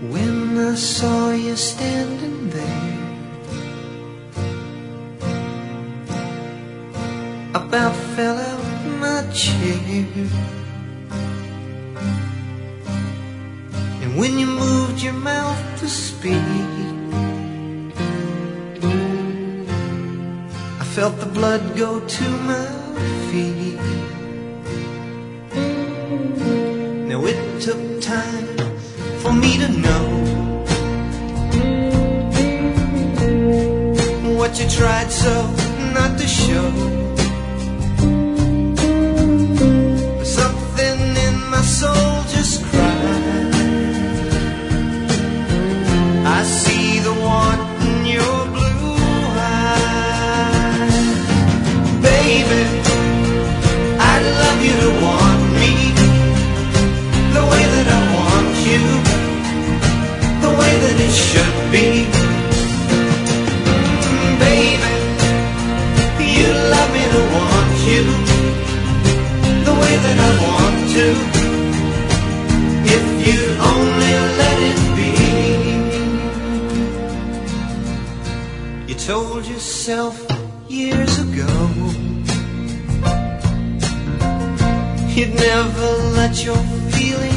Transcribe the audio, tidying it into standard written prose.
When I saw you standing there, I about fell out my chair. And when you moved your mouth to speak, I felt the blood go to my feet. Now it took time for me to know what you tried so not to show. Something in my soul just cried. I see the want in your blue eyes. Baby, I'd love you to want me the way that I want you, the way that it should be. Baby, you love me to want you the way that I want to, if you only let it be. You told yourself years ago you'd never let your feelings